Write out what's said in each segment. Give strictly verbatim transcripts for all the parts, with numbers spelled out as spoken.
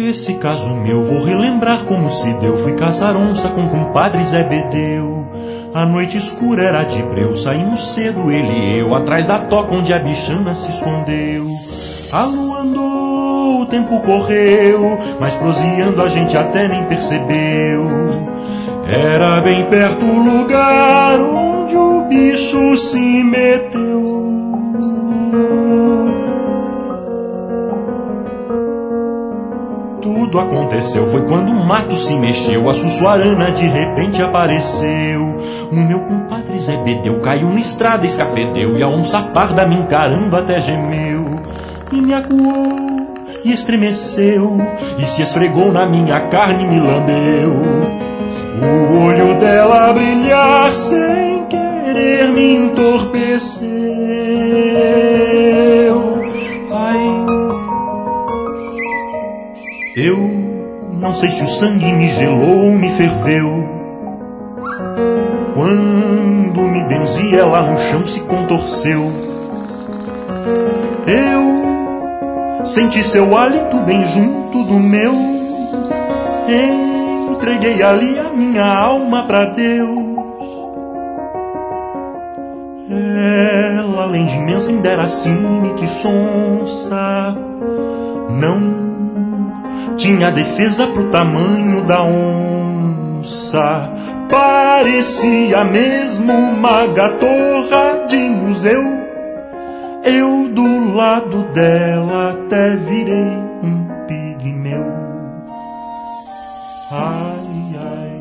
Esse caso meu vou relembrar como se deu. Fui caçar onça com compadre Zebedeu. A noite escura era de breu, saímos cedo, ele e eu, atrás da toca onde a bichana se escondeu. A lua andou, o tempo correu, mas proseando a gente até nem percebeu. Era bem perto o lugar onde o bicho se meteu. Tudo aconteceu, foi quando o mato se mexeu, a Sussuarana de repente apareceu. O meu compadre Zebedeu caiu na estrada, escafedeu, e a onça parda me encarando até gemeu. E me acuou, e estremeceu, e se esfregou na minha carne e me lambeu. O olho dela a brilhar sem querer me entorpeceu. Ai, eu não sei se o sangue me gelou ou me ferveu. Quando me benzi, ela no chão se contorceu. Eu senti seu hálito bem junto do meu. Entreguei ali a minha alma pra Deus. Ela, além de imensa, ainda era assim que sonsa. Não tinha defesa pro tamanho da onça. Parecia mesmo uma gatorra de museu. Eu do lado dela até virei um pigmeu. Ai, ai.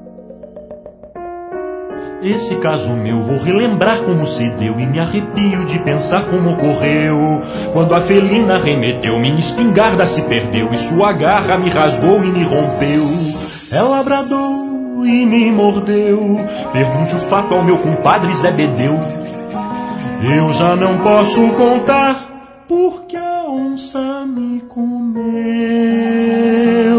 Esse caso meu vou relembrar como se deu, e me arrepio de pensar como ocorreu. Quando a felina remeteu, minha espingarda se perdeu, e sua garra me rasgou e me rompeu. Ela bradou e me mordeu. Pergunte o fato ao meu compadre Zebedeu. Eu já não posso contar, porque a onça me comeu.